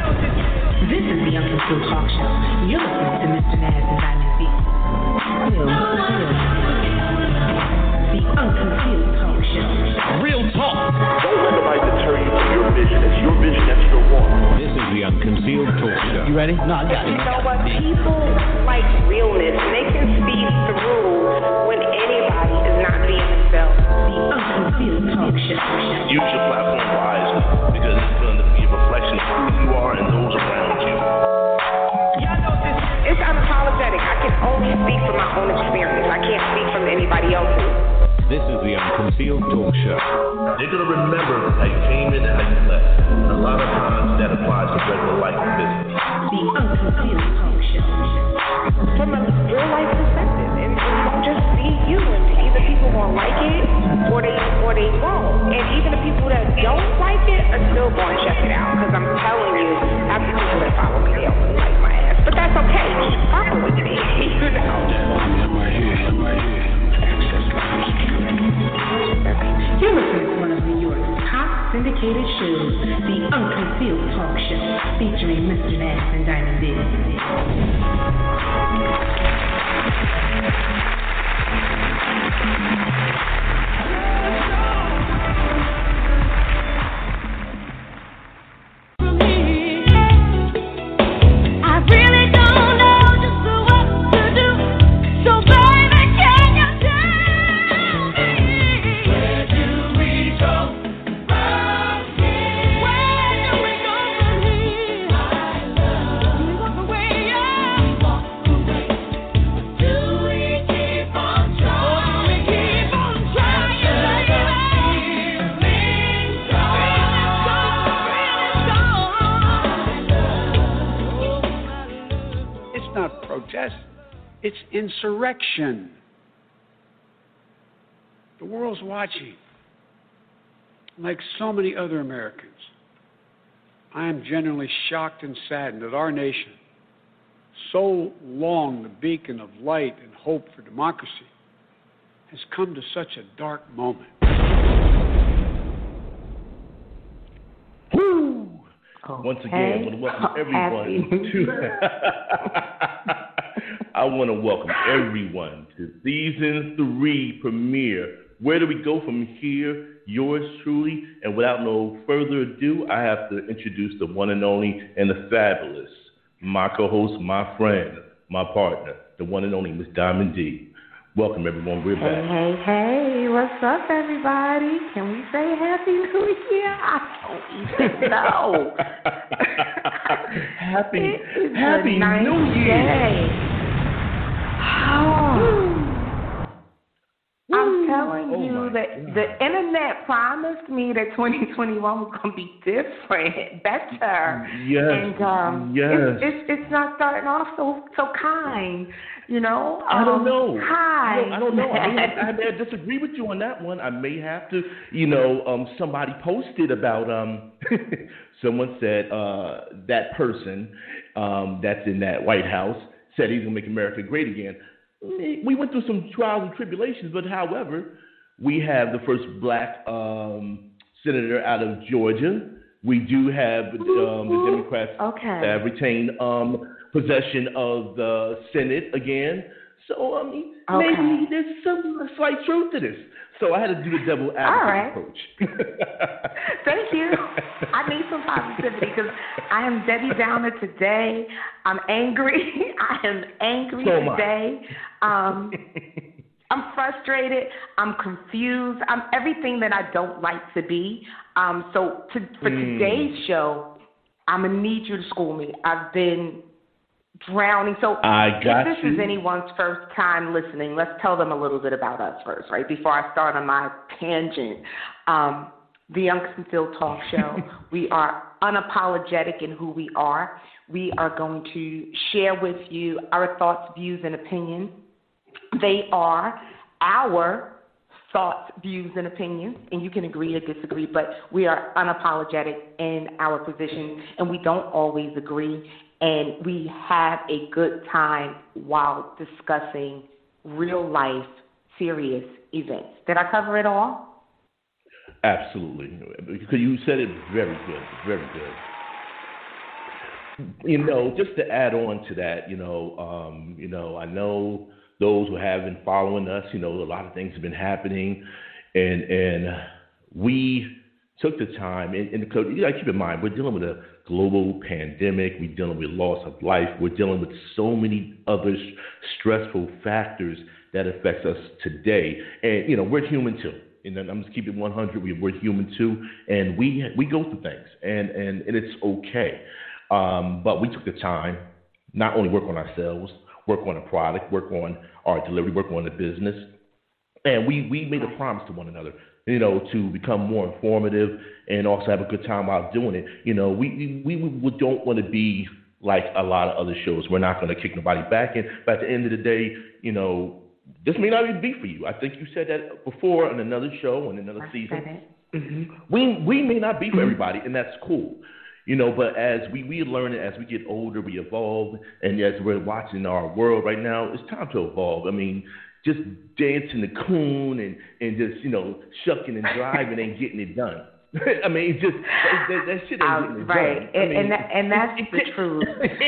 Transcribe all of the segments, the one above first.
This is the Young and Still Talk Show. You're listening to Mr. Naz and Diamond D. The Unconcealed Talk Show. Real talk. Don't let nobody deter you from your vision. It's your vision that's your walk. This is the Unconcealed Talk Show. You ready? No, I got it. You know what? People like realness. They can speak through when anybody is not being themselves. The Unconcealed Talk Show. Use your platform wisely because it's going to be a reflection of who you are and those around you. Y'all know this. It's unapologetic. I can only speak from my own experience. I can't speak from anybody else's. This is the Unconcealed Talk Show. They're going to remember how you came in and how you left. And a lot of times that applies to regular life and business. The Unconcealed Talk Show. From a real life perspective. And you don't just see you. And either people won't like it or they won't. And even the people that don't like it are still going to check it out. Because I'm telling you, after people that follow me, they don't like my ass. But that's okay. Keep fucking with me. You know. You're listening to one of New York's top syndicated shows, The Unconcealed Talk Show, featuring Mr. Naz and Diamond D. It's insurrection. The world's watching. Like so many other Americans, I am genuinely shocked and saddened that our nation, so long the beacon of light and hope for democracy, has come to such a dark moment. Woo! Once again, I want to welcome everyone to... I want to welcome everyone to Season 3 premiere. Where do we go from here? Yours truly. And without no further ado, I have to introduce the one and only and the fabulous, my co-host, my friend, my partner, the one and only Miss Diamond D. Welcome, everyone. We're back. Hey, what's up, everybody? Can we say Happy New Year? I don't even know. Happy New Year. I'm telling you that the internet promised me that 2021 was going to be different, better. Yes. And it's not starting off so kind, you know. I don't know. Hi. I don't know. I may disagree with you on that one. I may have to, somebody posted about, someone said that person that's in that White House said he's going to make America great again. We went through some trials and tribulations, but however, we have the first black senator out of Georgia. We do have the Democrats that have retained possession of the Senate again. So, maybe there's some slight truth to this. So I had to do the devil advocate approach. Thank you. I need some positivity because I am Debbie Downer today. I'm angry. I am angry today. I'm frustrated. I'm confused. I'm everything that I don't like to be. For today's show, I'm going to need you to school me. I've been drowning. So if this is anyone's first time listening, let's tell them a little bit about us first, right? Before I start on my tangent. The Young and Still Talk Show. We are unapologetic in who we are. We are going to share with you our thoughts, views, and opinions. They are our thoughts, views, and opinions, and you can agree or disagree, but we are unapologetic in our position, and we don't always agree, and we have a good time while discussing real-life, serious events. Did I cover it all? Absolutely, because you said it very good, very good. Just to add on to that, I know those who have been following us, a lot of things have been happening, and we took the time, and you got to keep in mind, we're dealing with a global pandemic, we're dealing with loss of life, we're dealing with so many other stressful factors that affects us today, and we're human too. And I'm just keeping it 100. We're human too, and we go through things, and it's okay. But we took the time, not only work on ourselves, work on a product, work on our delivery, work on the business, and we made a promise to one another, to become more informative and also have a good time while doing it. We don't want to be like a lot of other shows. We're not going to kick nobody back in, but at the end of the day, this may not even be for you. I think you said that before on another show, on another season. Mm-hmm. We may not be for everybody, and that's cool. But as we learn it, as we get older, we evolve, and as we're watching our world right now, it's time to evolve. I mean, just dancing the coon and just, shucking and driving ain't getting it done. I mean, just that shit ain't getting it right. done. And that's the truth.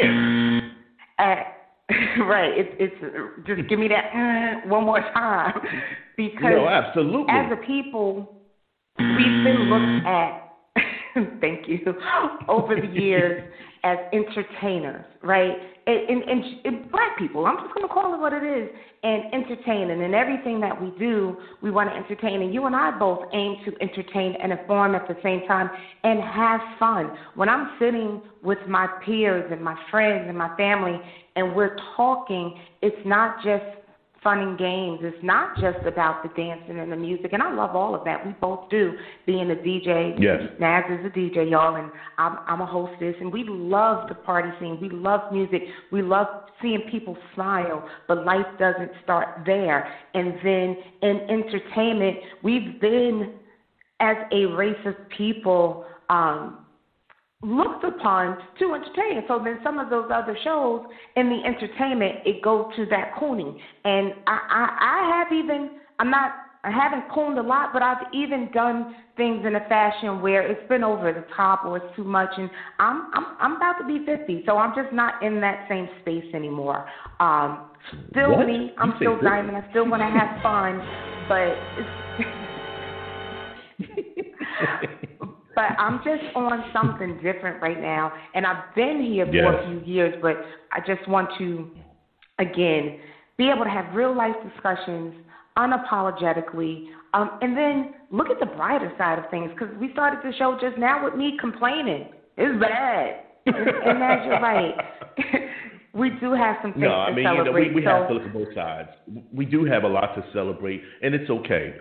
Right. It's just give me that one more time, because absolutely. As a people, we've been looked at. Thank you. Over the years as entertainers, right? And black people, I'm just going to call it what it is, and entertaining. And everything that we do, we want to entertain. And you and I both aim to entertain and inform at the same time and have fun. When I'm sitting with my peers and my friends and my family and we're talking, it's not just fun and games. It's not just about the dancing and the music, and I love all of that. We both do, being a DJ. Yes. Naz is a DJ, y'all, and I'm a hostess, and we love the party scene. We love music. We love seeing people smile, but life doesn't start there. And then in entertainment, we've been, as a race of people, looked upon to entertain. So then some of those other shows in the entertainment, it goes to that cooning. And I haven't cooned a lot, but I've even done things in a fashion where it's been over the top or it's too much. And I'm about to be 50, so I'm just not in that same space anymore. Still what? me. I'm still Diamond. I still want to have fun, but I'm just on something different right now, and I've been here for a few years, but I just want to, again, be able to have real-life discussions unapologetically, and then look at the brighter side of things, because we started the show just now with me complaining. It's bad. And that's you're right. We do have some things to celebrate. We have to look at both sides. We do have a lot to celebrate, and it's okay.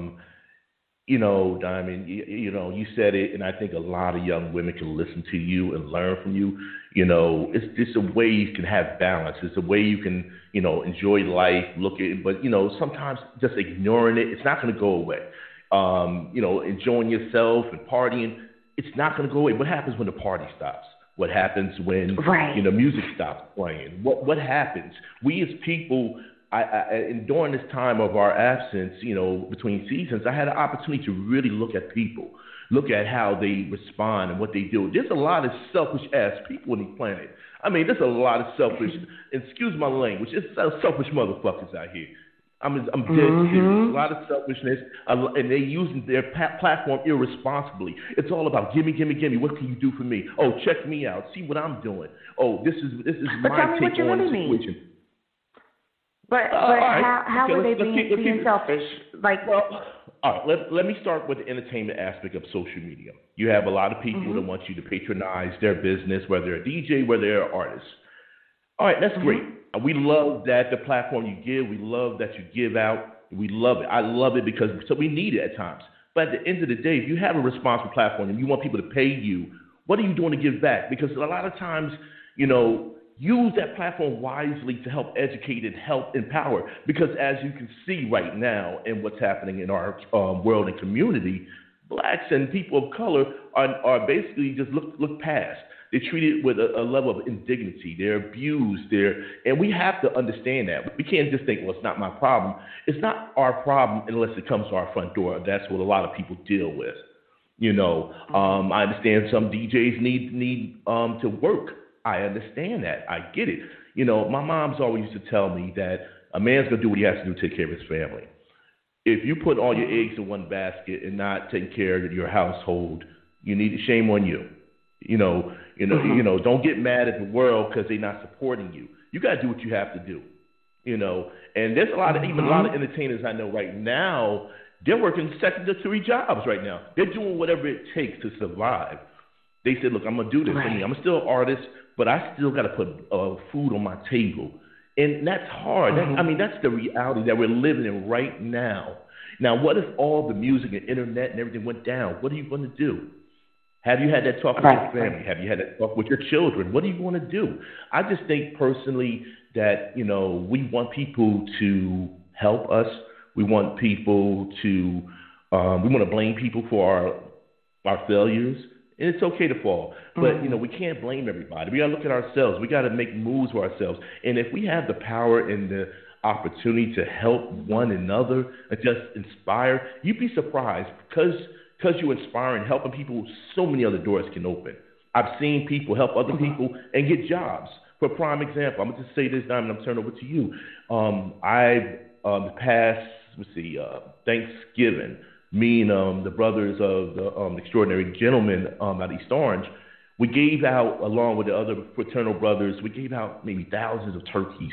Diamond, you said it, and I think a lot of young women can listen to you and learn from you. It's just a way you can have balance. It's a way you can, enjoy life, look at it, but, sometimes just ignoring it, it's not going to go away. Enjoying yourself and partying, it's not going to go away. What happens when the party stops? What happens when, music stops playing? What happens? We as people, and during this time of our absence, between seasons, I had an opportunity to really look at people, look at how they respond and what they do. There's a lot of selfish-ass people on the planet. I mean, there's a lot of selfish, excuse my language, it's selfish motherfuckers out here. I'm dead serious. A lot of selfishness, and they're using their platform irresponsibly. It's all about gimme. What can you do for me? Oh, check me out. See what I'm doing. Oh, this is my take on the situation. But how would they be selfish? All right, let me start with the entertainment aspect of social media. You have a lot of people that want you to patronize their business, whether they're a DJ, whether they're an artist. All right, that's great. We love that the platform you give. We love that you give out. We love it. I love it because we need it at times. But at the end of the day, if you have a responsible platform and you want people to pay you, what are you doing to give back? Because a lot of times, use that platform wisely to help educate and help empower. Because as you can see right now in what's happening in our world and community, blacks and people of color are basically just look past. They're treated with a level of indignity. They're abused. And we have to understand that. We can't just think, well, it's not my problem. It's not our problem unless it comes to our front door. That's what a lot of people deal with. I understand some DJs need to work. I understand that. I get it. You know, my mom's always used to tell me that a man's going to do what he has to do to take care of his family. If you put all your eggs in one basket and not taking care of your household, shame on you. Don't get mad at the world because they're not supporting you. You got to do what you have to do. And there's a lot of entertainers I know right now. They're working second or three jobs right now. They're doing whatever it takes to survive. They said, look, I'm going to do this. Right. I'm still an artist, but I still got to put food on my table. And that's hard. That's the reality that we're living in right now. Now, what if all the music and internet and everything went down? What are you going to do? Have you had that talk with your family? Have you had that talk with your children? What are you going to do? I just think personally that, we want people to help us. We want people to, we want to blame people for our failures. And it's okay to fall. But, we can't blame everybody. We got to look at ourselves. We got to make moves for ourselves. And if we have the power and the opportunity to help one another and just inspire, you'd be surprised because you inspire and helping people, so many other doors can open. I've seen people help other people and get jobs. For a prime example, I'm going to just say this, Diamond, I'm turning over to you. The past, Thanksgiving, me and the brothers of the Extraordinary Gentlemen out of East Orange, we gave out, along with the other fraternal brothers, we gave out maybe thousands of turkeys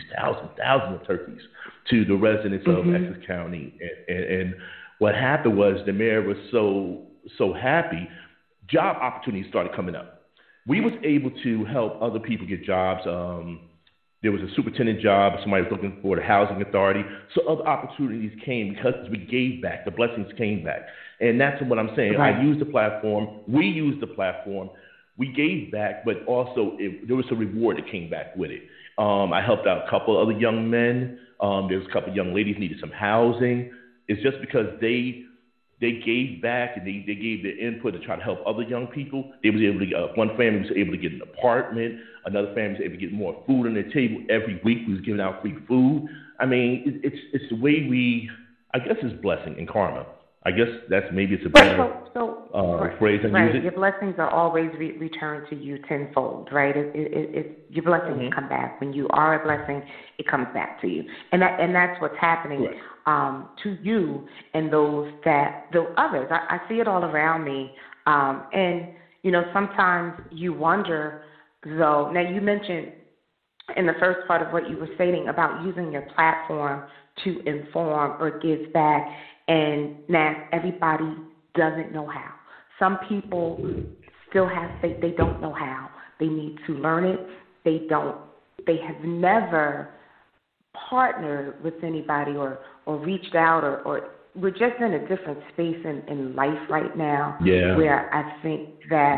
to the residents of Essex County. And what happened was the mayor was so happy, job opportunities started coming up. We was able to help other people get jobs. There was a superintendent job. Somebody was looking for the housing authority. So other opportunities came because we gave back. The blessings came back. And that's what I'm saying. Right. I used the platform. We used the platform. We gave back, but also there was a reward that came back with it. I helped out a couple other young men. There was a couple of young ladies needed some housing. It's just because they gave back and they gave their input to try to help other young people. They was able to one family was able to get an apartment. Another family was able to get more food on their table every week. We was giving out free food. I mean, it's the way I guess it's blessing and karma. I guess it's a better phrase than use it. Your blessings are always returned to you tenfold, right? Your blessings come back. When you are a blessing, it comes back to you, and that's what's happening to you and the others. I see it all around me, and sometimes you wonder though. Now you mentioned in the first part of what you were stating about using your platform to inform or give back. And now everybody doesn't know how. Some people still have faith. They don't know how. They need to learn it. They have never partnered with anybody or reached out or we're just in a different space in life right now where I think that,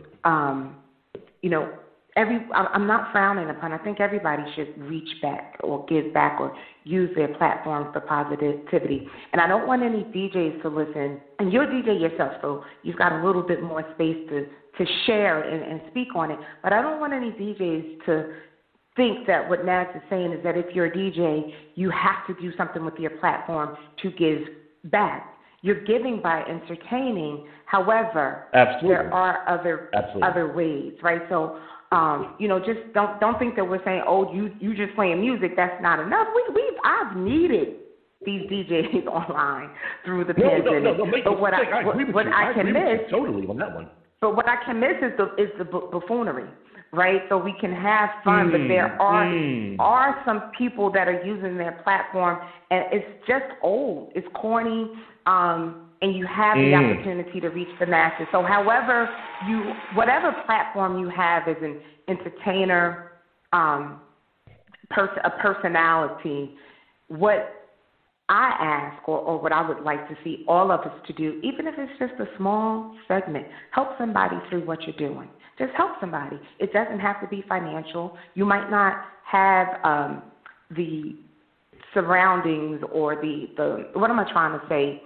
I'm not frowning upon. I think everybody should reach back or give back or use their platform for positivity. And I don't want any DJs to listen. And you're a DJ yourself, so you've got a little bit more space to share and speak on it. But I don't want any DJs to think that what Naz is saying is that if you're a DJ, you have to do something with your platform to give back. You're giving by entertaining. However, there are other ways, right? So, just don't think that we're saying, oh, you just playing music, that's not enough. I've needed these DJs online through the pandemic. But what I can miss totally on that one. But what I can miss is the buffoonery, right? So we can have fun, but there are some people that are using their platform, and it's just old, it's corny, and you have the opportunity to reach the masses. So whatever platform you have as an entertainer, a personality, what I ask or what I would like to see all of us to do, even if it's just a small segment, help somebody through what you're doing. Just help somebody. It doesn't have to be financial. You might not have the surroundings or the what am I trying to say?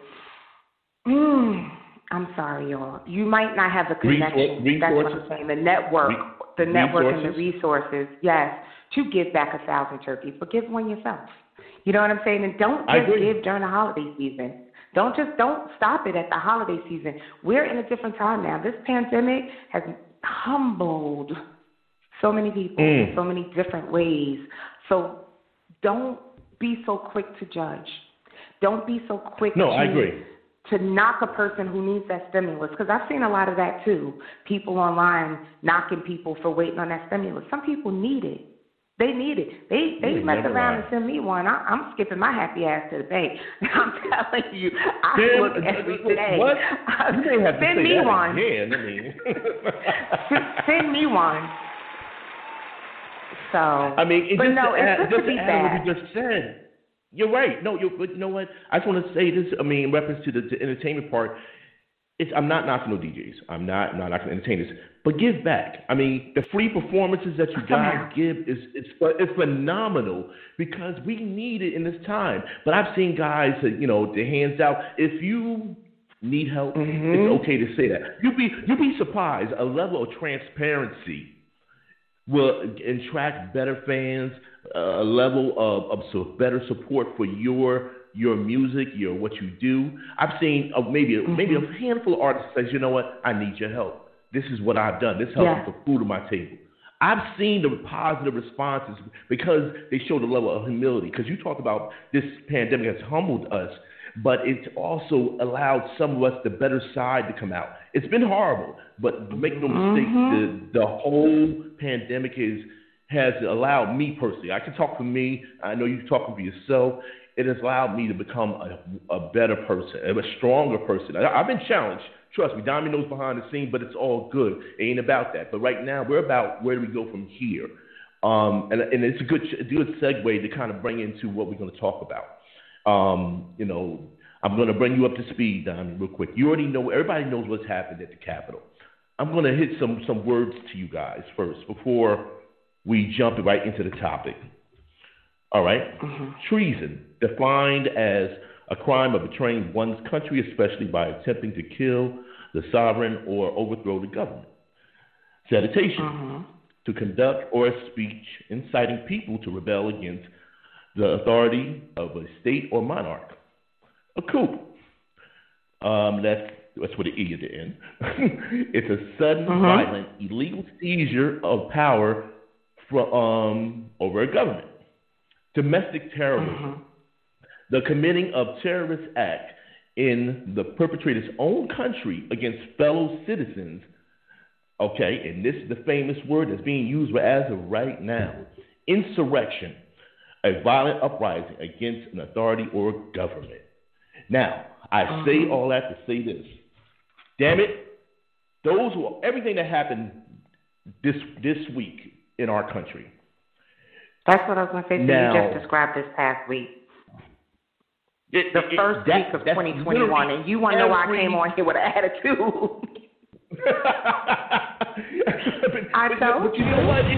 I'm sorry, y'all. You might not have the connection. That's what I'm saying. The network and the resources, yes, to give back 1,000 turkeys, but give one yourself. You know what I'm saying? And don't just give during the holiday season. Don't stop it at the holiday season. We're in a different time now. This pandemic has humbled So many people, in so many different ways. So don't be so quick to judge. Don't be so quick I agree. to knock a person who needs that stimulus, because I've seen a lot of that too. People online knocking people for waiting on that stimulus. Some people need it. They need it. They mess around and send me one. I'm skipping my happy ass to the bank. I'm telling you, I look every day. What? You may have to send say me that one. Again. Send me one. So, I mean, but no, it's good to be bad. What you just said. You're right. No, but you know what? I just want to say this. I mean, in reference to the entertainment part, I'm not knocking no DJs. I'm not knocking entertainers. But give back. I mean, the free performances that you guys give is phenomenal, because we need it in this time. But I've seen guys, their hands out. If you need help, it's okay to say that. You'll be surprised. A level of transparency will attract better fans, a level of better support for your music, what you do. I've seen maybe a handful of artists says, you know what, I need your help. This is what I've done. This helps with the food on my table. I've seen the positive responses because they show the level of humility. Because you talk about this pandemic has humbled us, but it's also allowed some of us the better side to come out. It's been horrible, but make no mistake, the whole pandemic has allowed me personally. I can talk for me. I know you're talking for yourself. It has allowed me to become a better person, a stronger person. I've been challenged. Trust me, Diamond knows behind the scenes, but it's all good. It ain't about that. But right now, we're about where do we go from here. And it's a good segue to kind of bring into what we're going to talk about. I'm going to bring you up to speed, Diamond, real quick. You already know, everybody knows what's happened at the Capitol. I'm going to hit some words to you guys first before we jump right into the topic. All right? Treason, defined as a crime of betraying one's country, especially by attempting to kill the sovereign or overthrow the government. Sedition, to conduct or speech inciting people to rebel against the authority of a state or monarch. A coup, that's with an E at the end. It's a sudden, violent, illegal seizure of power over a government. Domestic terrorism, the committing of terrorist act in the perpetrator's own country against fellow citizens. Okay, and this is the famous word that's being used as of right now. Insurrection, a violent uprising against an authority or government. Now, I say all that to say this. Damn it, everything that happened this week in our country. That's what I was going to say. So you just described this past week. The first week of 2021, and you want to know why I came on here with an attitude. But you know what?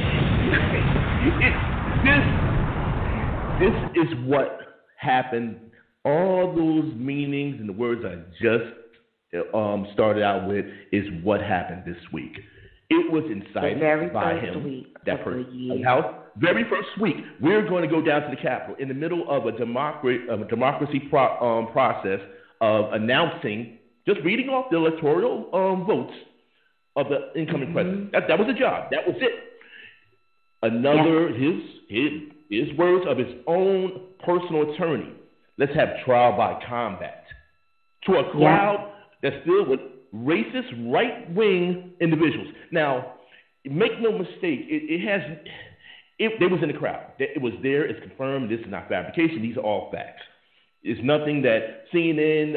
This is what happened. All those meanings and the words I just started out with is what happened this week. It was incited by him. That person. Very first week, we're going to go down to the Capitol in the middle of a democracy process of announcing, just reading off the electoral votes of the incoming president. That was the job. That was it. Another, his words of his own personal attorney. Let's have trial by combat. To a crowd that's filled with racist, right-wing individuals. Now, make no mistake, they was in the crowd. It was there. It's confirmed. This is not fabrication. These are all facts. It's nothing that CNN,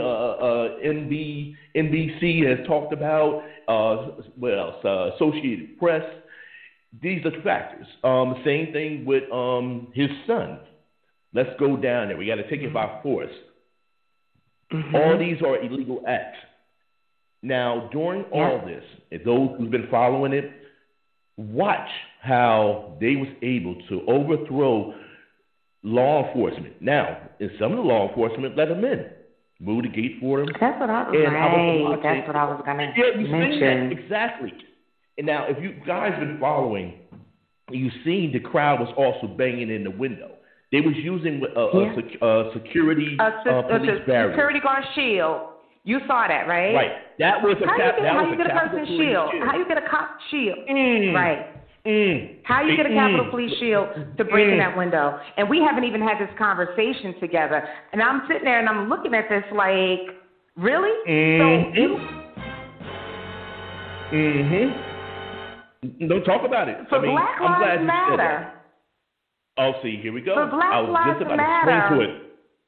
NBC has talked about. What else? Associated Press. These are factors. Same thing with his son. Let's go down there. We got to take it by force. All these are illegal acts. Now, during all this, and those who've been following it, watch how they was able to overthrow law enforcement. Now, in some of the law enforcement, let them in. Move the gate for them. That's what I was That's what I was going to mention. Exactly. And now, if you guys been following, you seen the crowd was also banging in the window. They was using a security police barrier. Security guard shield. You saw that, right? Right. That was a How you get a person's shield? How you get a cop shield? Right. How you get a Capitol Police shield to break in that window? And we haven't even had this conversation together. And I'm sitting there and I'm looking at this like, really? Don't talk about it. For Black Lives Matter. Oh, see, here we go. For Black Lives Matter.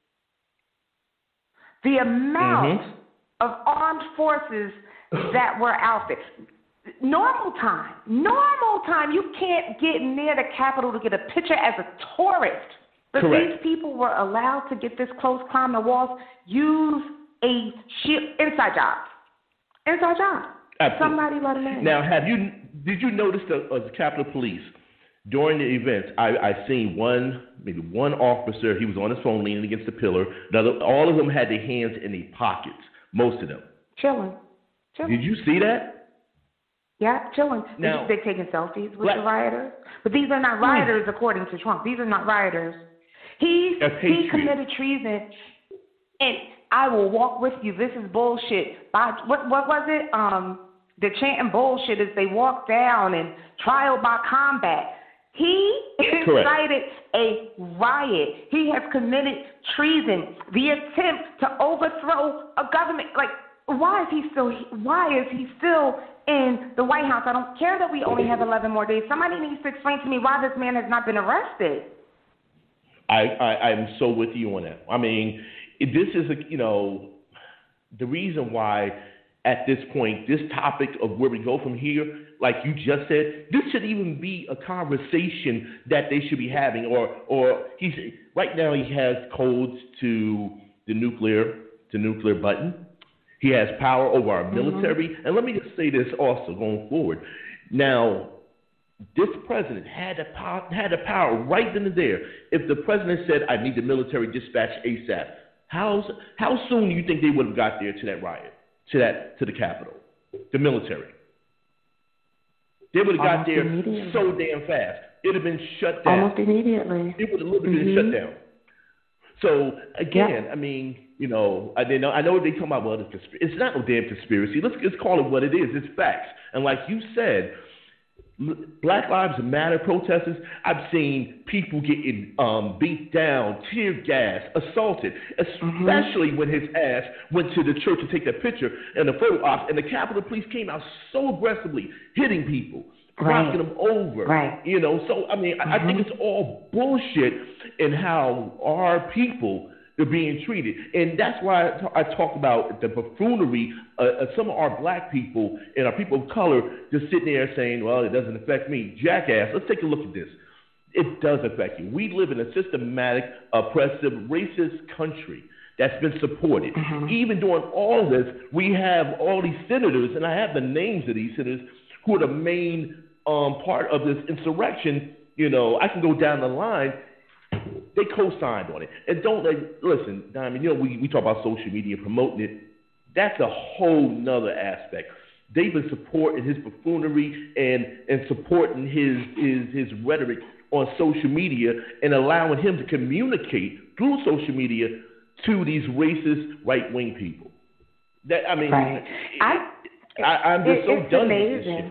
The amount of armed forces that were out there. Normal time, you can't get near the Capitol to get a picture as a tourist. But these people were allowed to get this close, climb the walls, use a ship, inside job. Absolutely. Somebody let them in. Now, did you notice the Capitol Police during the event? I seen maybe one officer. He was on his phone leaning against the pillar. All of them had their hands in their pockets. Most of them chilling. Did you see that? Yeah, chilling. Now, they're taking selfies with the rioters. But these are not rioters, according to Trump. These are not rioters. He committed treason, and I will walk with you. This is bullshit. What was it? The chanting bullshit as they walk down and trial by combat. He incited a riot. He has committed treason. The attempt to overthrow a government. Like, why is he still in the White House? I don't care that we only have 11 more days. Somebody needs to explain to me why this man has not been arrested. I'm so with you on that. I mean, this is the reason why at this point, this topic of where we go from here, like you just said, this should even be a conversation that they should be having. Or right now he has codes to the nuclear button. He has power over our military. And let me just say this also going forward. Now, this president had the power right then and there. If the president said, I need the military dispatch ASAP, how soon do you think they would have got there to that riot, to the Capitol, the military? They would have got there so damn fast. It would have been shut down. Almost immediately. It would have literally been shut down. So, again, I mean, I know they talk about, well, it's not no damn conspiracy. Let's call it what it is. It's facts. And like you said, Black Lives Matter protesters, I've seen people getting beat down, tear gas, assaulted, especially when his ass went to the church to take that picture and the photo ops, and the Capitol Police came out so aggressively, hitting people, knocking them over. Right. So, I mean, I think it's all bullshit in how our people are being treated. And that's why I talk about the buffoonery of some of our black people and our people of color just sitting there saying, well, it doesn't affect me. Jackass, let's take a look at this. It does affect you. We live in a systematic, oppressive, racist country that's been supported. Even during all this, we have all these senators, and I have the names of these senators, who are the main part of this insurrection. I can go down the line. They co-signed on it. And listen, Diamond, we talk about social media promoting it. That's a whole nother aspect. They've been supporting his buffoonery and supporting his rhetoric on social media and allowing him to communicate through social media to these racist right-wing people. I'm just so done with this shit.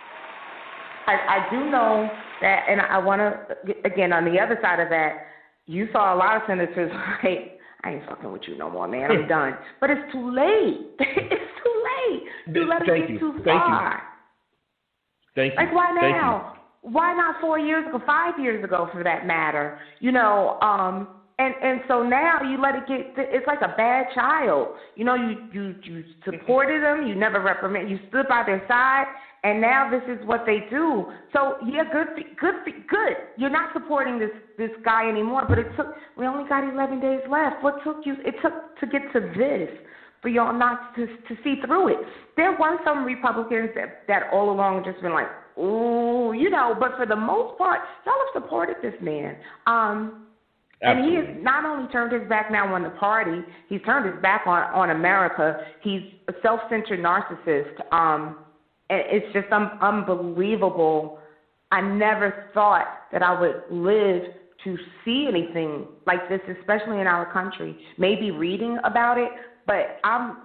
I do know that, and I want to, again, on the other side of that, you saw a lot of senators like, I ain't fucking with you no more, man. I'm done. But it's too late. It's too late. You let it get too far. Thank you. Like, why now? Why not 4 years ago, 5 years ago, for that matter? And so now you let it get. It's like a bad child. You supported them. You never reprimanded. You stood by their side. And now this is what they do. So yeah, good. You're not supporting this guy anymore. But we only got 11 days left. What took you? It took to get to this for y'all not to see through it. There were some Republicans that all along just been like, ooh, But for the most part, y'all have supported this man. And he has not only turned his back now on the party, he's turned his back on America. He's a self-centered narcissist. It's just unbelievable. I never thought that I would live to see anything like this, especially in our country. Maybe reading about it, but I've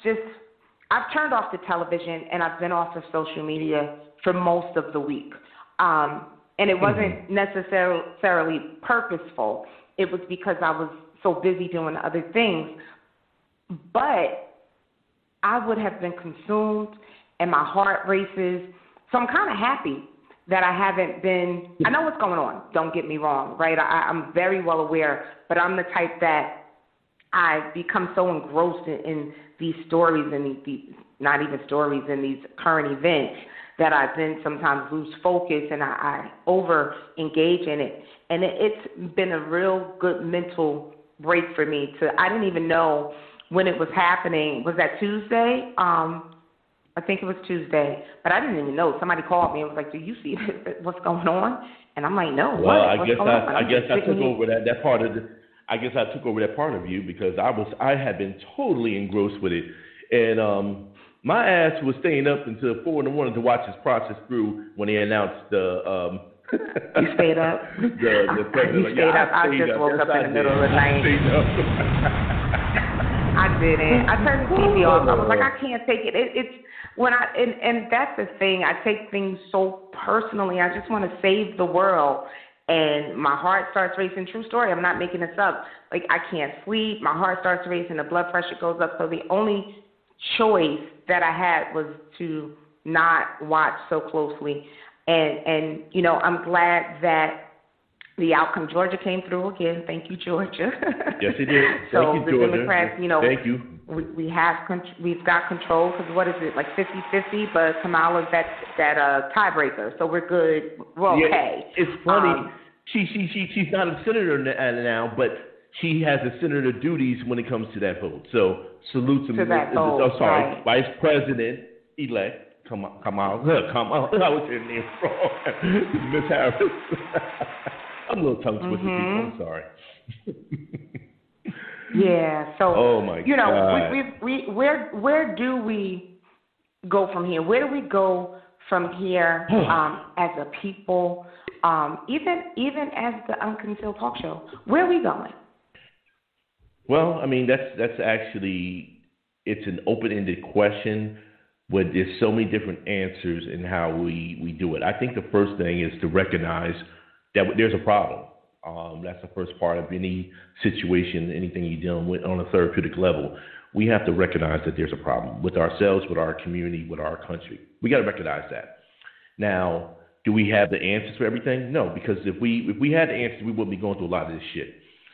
turned off the television and I've been off of social media for most of the week. And it wasn't necessarily purposeful. It was because I was so busy doing other things. But I would have been consumed and my heart races. So I'm kind of happy that I haven't been. I know what's going on. Don't get me wrong, right? I'm very well aware, but I'm the type that I become so engrossed in these stories and these not even stories, in these current events, that I then sometimes lose focus and I over-engage in it. And it's been a real good mental break for me. I didn't even know when it was happening. Was that Tuesday? I think it was Tuesday, but I didn't even know. Somebody called me and was like, "Do you see what's going on?" And I'm like, "No." Well, I guess I took over that part of the. I guess I took over that part of you because I had been totally engrossed with it, and my ass was staying up until 4 a.m. to watch this process through when they announced the. You stayed up. The president. You stayed up. I just woke up in the middle of the night. I didn't. I turned the TV off. I was like, I can't take it. It's when and that's the thing. I take things so personally. I just want to save the world, and my heart starts racing. True story. I'm not making this up. Like, I can't sleep. My heart starts racing. The blood pressure goes up. So the only choice that I had was to not watch so closely. And you know, I'm glad that the outcome, Georgia came through again. Thank you, Georgia. Yes, it did. So Thank you, the Georgia. Democrats, you know, thank you. We've got control because what is it, like 50-50? But Kamala's that tiebreaker, so we're good. We're okay. Yeah, it's funny. She's not a senator now, but she has the senator duties when it comes to that vote. So salute to that vote. Right. Vice President elect Kamala. I was her name wrong. Miss Harris. I'm a little tongue twisted. I'm sorry. Yeah. So. Oh my God. know, where do we go from here? Where do we go from here as a people? Even as the Unconcealed Talk Show, where are we going? Well, I mean, that's actually, it's an open-ended question, but there's so many different answers in how we do it. I think the first thing is to recognize that there's a problem. That's the first part of any situation, anything you're dealing with on a therapeutic level. We have to recognize that there's a problem with ourselves, with our community, with our country. We got to recognize that. Now, do we have the answers for everything? No, because if we had the answers, we wouldn't be going through a lot of this shit.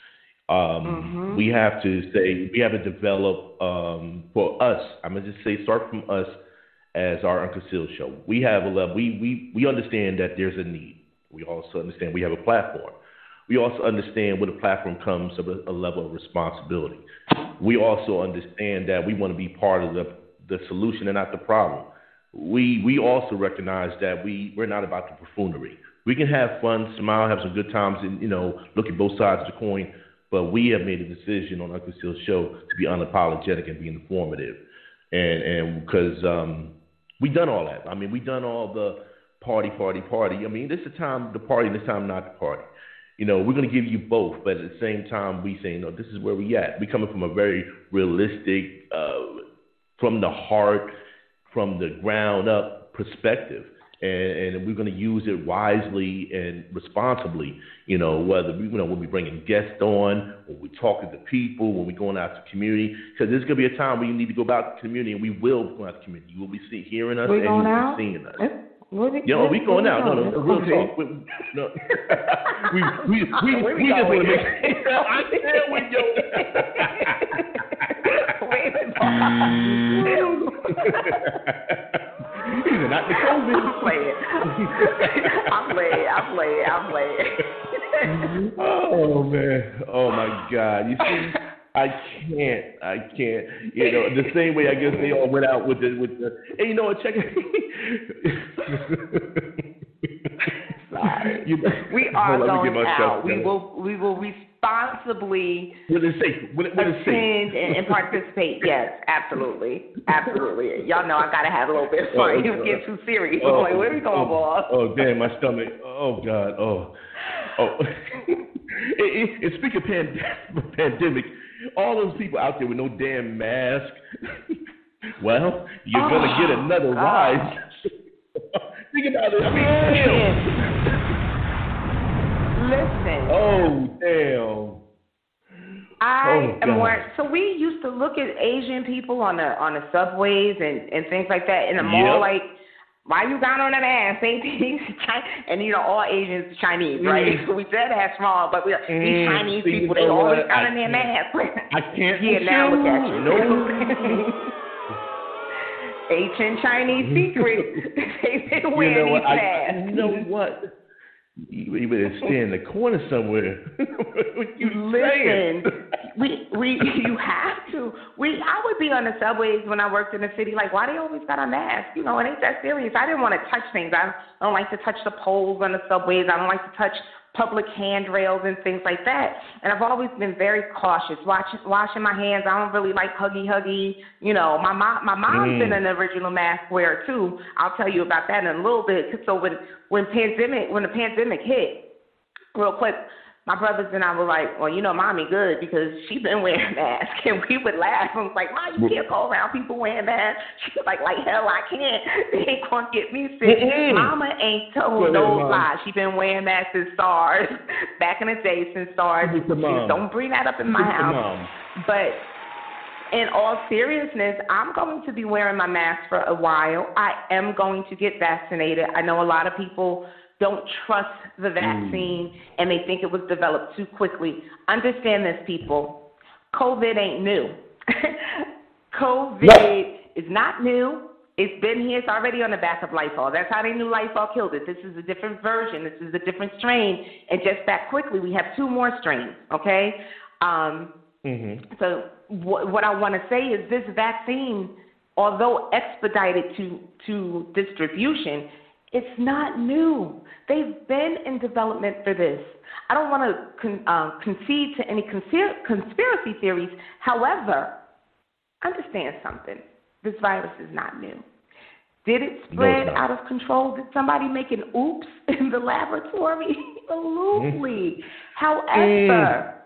We have to develop for us. I'm gonna just say, start from us as our Unconcealed show. We have a level. We understand that there's a need. We also understand we have a platform. We also understand with a platform comes a level of responsibility. We also understand that we want to be part of the solution and not the problem. We also recognize that we're not about the buffoonery. We can have fun, smile, have some good times, and look at both sides of the coin. But we have made a decision on Unconcealed Show to be unapologetic and be informative, and because we've done all that. I mean, we've done all the party. I mean, this is the time to party, and this time not to party. We're going to give you both, but at the same time, we say, no, this is where we at. We coming from a very realistic, from the heart, from the ground up perspective. And we're going to use it wisely and responsibly, whether when we bringing guests on, when we're talking to people, when we're going out to the community. Because there's going to be a time when you need to go out to the community, and we will go out to the community. You will be hearing us, and you will be seeing us. We're going out. No, real talk. No. we just want to make sure. I can't with you. Not the COVID. I'm playing. Oh man. Oh my God. You see, I can't. The same way I guess they all went out with the. Hey, check it. Sorry. We are going out. We will responsibly attend and participate. Yes, absolutely. Y'all know I gotta have a little bit of fun. You get too serious. Like, where are we going, boss? Oh damn, my stomach. Oh God. Oh. And speaking of pandemic, all those people out there with no damn mask. Well, you're gonna get another rise. Think about it. I mean, Listen. Oh, damn. I am more. So we used to look at Asian people on the subways and things like that in the mall, like, why you got on that ass? And all Asians Chinese, right? We said that's wrong, but these Chinese people, they always got on their mask. I can't. Yeah, now look at you. No. Ancient Chinese secret. They've been wearing these masks. You know what? You better stay in the corner somewhere. Listen, you have to. I would be on the subways when I worked in the city. Like, why they always got a mask? It ain't that serious. I didn't want to touch things. I don't like to touch the poles on the subways. I don't like to touch public handrails and things like that. And I've always been very cautious, washing my hands. I don't really like huggy. My mom's been an original mask wearer too. I'll tell you about that in a little bit. So when the pandemic hit, real quick, my brothers and I were like, well, Mommy good because she been wearing masks. And we would laugh. I was like, Mom, you can't go around people wearing masks. She was like hell, I can't. They ain't going to get me sick. Mama ain't told no lie. She been wearing masks since SARS. Back in the day since SARS. Don't bring that up in my house. But in all seriousness, I'm going to be wearing my mask for a while. I am going to get vaccinated. I know a lot of people don't trust the vaccine and they think it was developed too quickly. Understand this, people. COVID ain't new. COVID is not new. It's been here. It's already on the back of Lysol. That's how they knew Lysol killed it. This is a different version. This is a different strain. And just that quickly, we have 2 more strains, okay? So what I want to say is this vaccine, although expedited to distribution, it's not new. They've been in development for this. I don't want to concede to any conspiracy theories. However, understand something. This virus is not new. Did it spread out of control? Did somebody make an oops in the laboratory? Absolutely. However,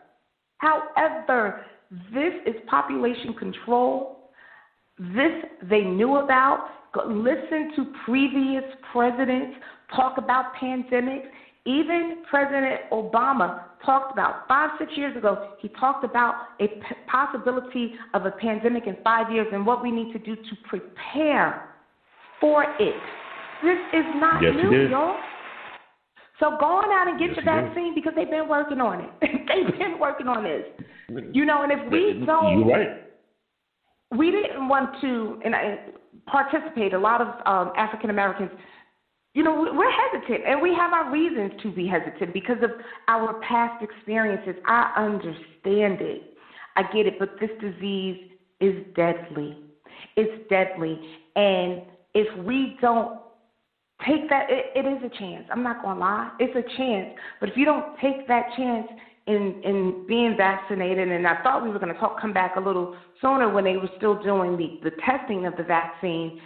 this is population control. This they knew about. Listen to previous presidents talk about pandemics. Even President Obama talked about 5-6 years ago, he talked about a possibility of a pandemic in 5 years and what we need to do to prepare for it. This is not new, y'all. So go on out and get your vaccine because they've been working on it. They've been working on this. And if we don't... You're right. We didn't want to participate. A lot of African Americans, we're hesitant, and we have our reasons to be hesitant because of our past experiences. I understand it. I get it, but this disease is deadly. It's deadly, and if we don't take that, it is a chance. I'm not going to lie. It's a chance, but if you don't take that chance in being vaccinated, and I thought we were going to come back a little sooner when they were still doing the testing of the vaccine.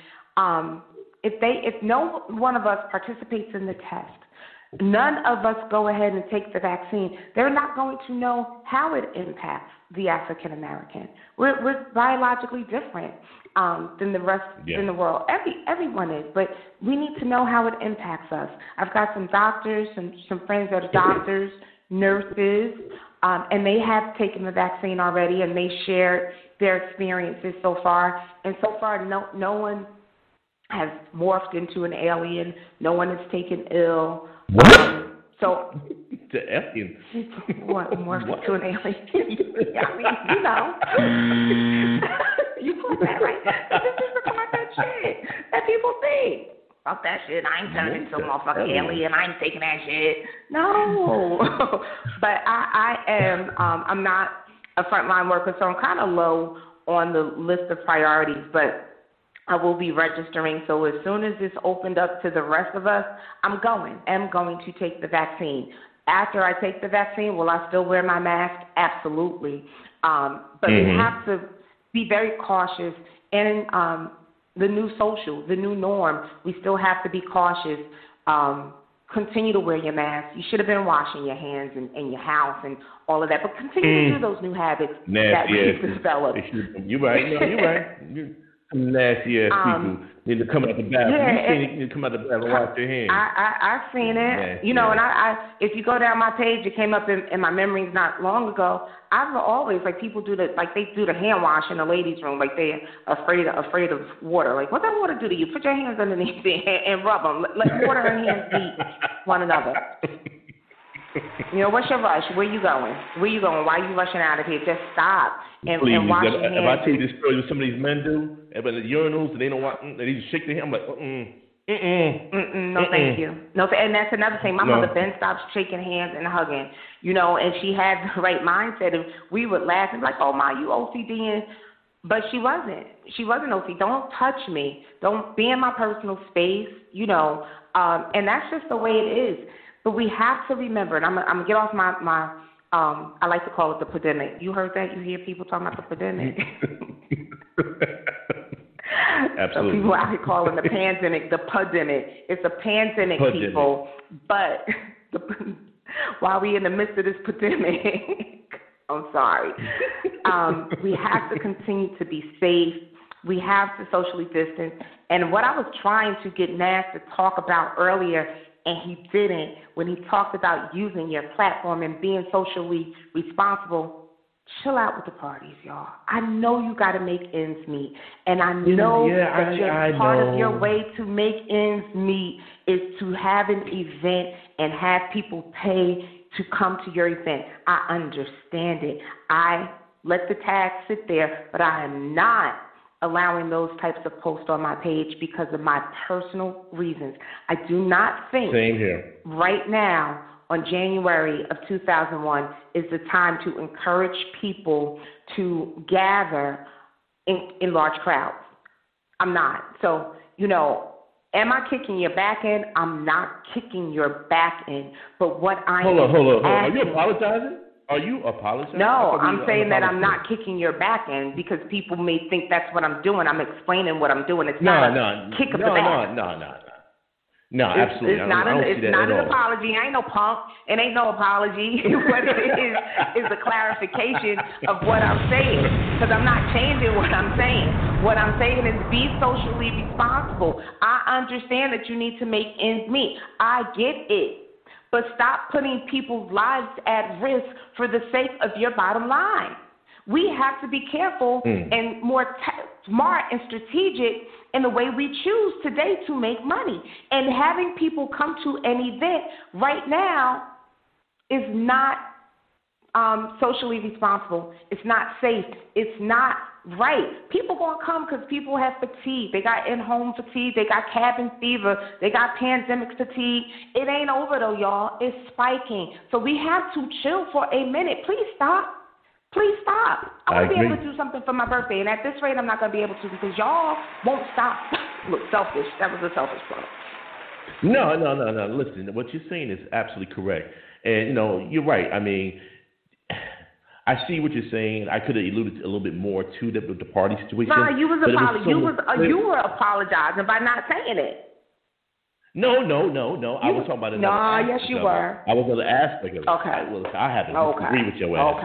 If no one of us participates in the test, none of us go ahead and take the vaccine, they're not going to know how it impacts the African American. We're biologically different than the rest in the world. Everyone is, but we need to know how it impacts us. I've got some doctors, some friends that are doctors, nurses, and they have taken the vaccine already, and they shared their experiences so far. And so far, no one has morphed into an alien. No one is taken ill. So the alien. What morphed into an alien? I mean, you put that right. This is the part that shit that people think. Fuck that shit. I ain't turning into a motherfucking alien. I ain't taking that shit. No. But I am, I'm not a frontline worker, so I'm kind of low on the list of priorities, but I will be registering. So as soon as this opened up to the rest of us, I'm going to take the vaccine. After I take the vaccine, will I still wear my mask? Absolutely. But we have to be very cautious. And the new norm, we still have to be cautious. Continue to wear your mask. You should have been washing your hands in your house and all of that. But continue to do those new habits that we've developed. You're right. No, you're right. Nasty ass people need to come out the bathroom. Yeah, you need to come out the bathroom and wash your hands. I've seen it. Nasty, you know, and I if you go down my page, it came up in my memories not long ago. I've always like people do they do the hand wash in the ladies' room, like they're afraid of water. Like, what that water do to you? Put your hands underneath it and rub them. Let water and hands meet one another. You know, what's your rush? Where you going? Why are you rushing out of here? Just stop and wash your hands. If I tell you this story, what some of these men do, at the urinals, and they don't want, they just shake their hand. I'm like, no, thank you. No, and that's another thing. My mother Ben stopped shaking hands and hugging, you know, and she had the right mindset. And we would laugh and be like, oh, Ma, you OCDing. But she wasn't. She wasn't OCD. Don't touch me. Don't be in my personal space, you know. And that's just the way it is. But we have to remember, and I'm going to get off my I like to call it the pandemic. You heard that? You hear people talking about the pandemic? Absolutely. So people out here calling the pandemic the pandemic. It's a pandemic, people. But while we're in the midst of this pandemic, I'm sorry, we have to continue to be safe. We have to socially distance. And what I was trying to get Nas to talk about earlier, and he didn't, when he talked about using your platform and being socially responsible, chill out with the parties, y'all. I know you got to make ends meet, and I know that part of your way to make ends meet is to have an event and have people pay to come to your event. I understand it. I let the tag sit there, but I am not allowing those types of posts on my page because of my personal reasons. I do not think right now on January of 2001 is the time to encourage people to gather in large crowds. I'm not. So, you know, am I kicking your back end? I'm not kicking your back end. But what I Hold on. Are you apologizing? Are you apologizing? No, I'm saying that I'm not kicking your back end because people may think that's what I'm doing. I'm explaining what I'm doing. It's not a kick of the back. No, absolutely. It's not an apology. I ain't no punk. It ain't no apology. What it is a clarification of what I'm saying, because I'm not changing what I'm saying. What I'm saying is be socially responsible. I understand that you need to make ends meet. I get it. But stop putting people's lives at risk for the sake of your bottom line. We have to be careful and more smart and strategic in the way we choose today to make money. And having people come to an event right now is not socially responsible. It's not safe. It's not right. People going to come because people have fatigue. They got in-home fatigue. They got cabin fever. They got pandemic fatigue. It ain't over, though, y'all. It's spiking. So we have to chill for a minute. Please stop. Please stop. I want to be able to do something for my birthday, and at this rate, I'm not going to be able to because y'all won't stop. Look, selfish. That was a selfish part. No. Listen, what you're saying is absolutely correct. And, you know, you're right. I mean, I see what you're saying. I could have alluded a little bit more to the party situation. No, you you were apologizing by not saying it. No. I was talking about another aspect. Yes, you were. I was another aspect of it. Okay. I have to disagree with your ass.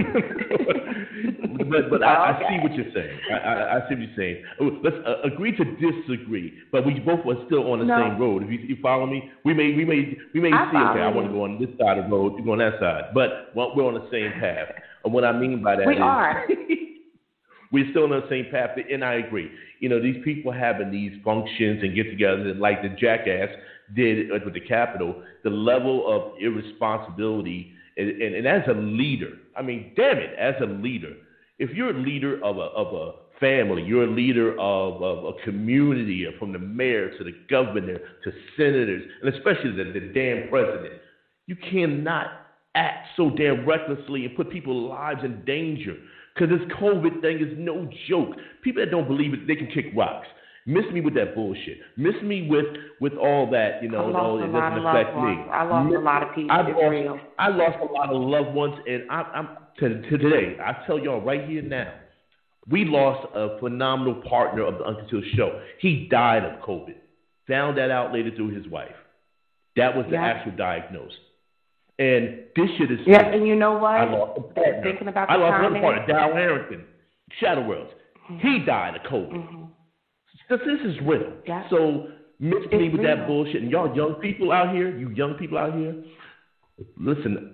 Okay. but I see what you're saying. I see what you're saying. Let's agree to disagree, but we both are still on the same road. If you follow me, we may see. Okay, I want to go on this side of the road. You go on that side, but we're on the same path. And what I mean by that we are. We're still on the same path, and I agree. You know, these people having these functions and get-togethers, like the jackass did with the Capitol, the level of irresponsibility, and as a leader, I mean, damn it, as a leader, if you're a leader of a family, you're a leader of a community, from the mayor to the governor to senators, and especially the damn president, you cannot act so damn recklessly and put people's lives in danger. Because this COVID thing is no joke. People that don't believe it, they can kick rocks. Miss me with that bullshit. Miss me with all that, you know, it doesn't affect me. I lost a lot of people. I lost a lot of loved ones, and I'm today, I tell y'all right here now, we lost a phenomenal partner of the Unconcealed Show. He died of COVID. Found that out later through his wife. That was the actual diagnosis. And this shit is... Yeah, and you know what? I lost a partner. Thinking about I lost another partner, Dow Harrington, Shadow Worlds. He died of COVID. This is real. Yeah. So mix me with that bullshit. And y'all young people out here, listen,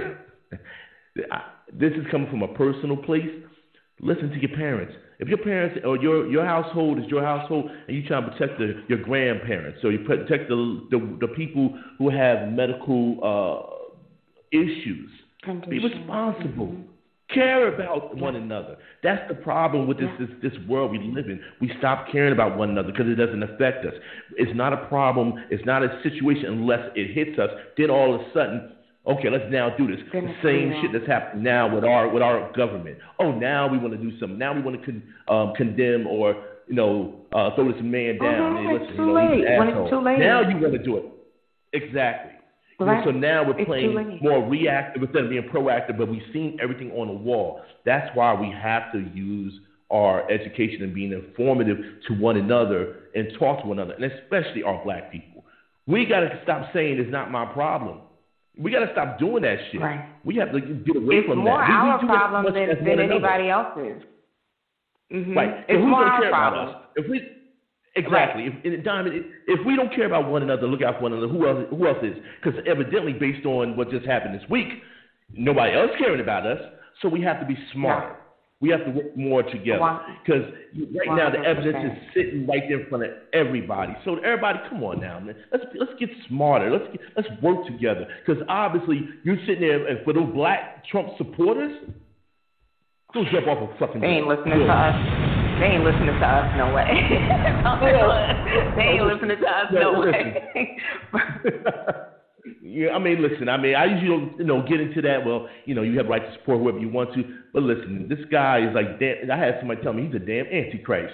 this is coming from a personal place. Listen to your parents. If your parents or your household is your household and you try to protect your grandparents, so you protect the people who have medical issues, be responsible. Care about one another. That's the problem with this world we live in. We stop caring about one another because it doesn't affect us. It's not a problem. It's not a situation unless it hits us. Then all of a sudden, okay, let's now do this. The same shit that's happening now with our government. Oh, now we want to do something. Now we want to condemn or throw this man down. It's too late. When it's too late. Now you want to do it. Exactly. Right. So now we're playing more reactive instead of being proactive, but we've seen everything on the wall. That's why we have to use our education and being informative to one another and talk to one another, and especially our black people. We got to stop saying it's not my problem. We got to stop doing that shit. Right. We have to get away from that. It's more our problem than anybody else's. Mm-hmm. Right. It's more our problem. Exactly. Right. Diamond, if we don't care about one another, look out for one another, who else is? Because evidently, based on what just happened this week, nobody else caring about us. So we have to be smarter. Yeah. We have to work more together. Because right now, the evidence is sitting right there in front of everybody. So everybody, come on now, man. Let's get smarter. Let's work together. Because obviously, you're sitting there, and for those black Trump supporters, go jump off a fucking. They ain't listening to us. They ain't listening to us, no way. They ain't listening to us, no way. Yeah, listen. I usually don't, get into that. Well, you have the right to support whoever you want to. But listen, this guy is like, I had somebody tell me he's a damn antichrist.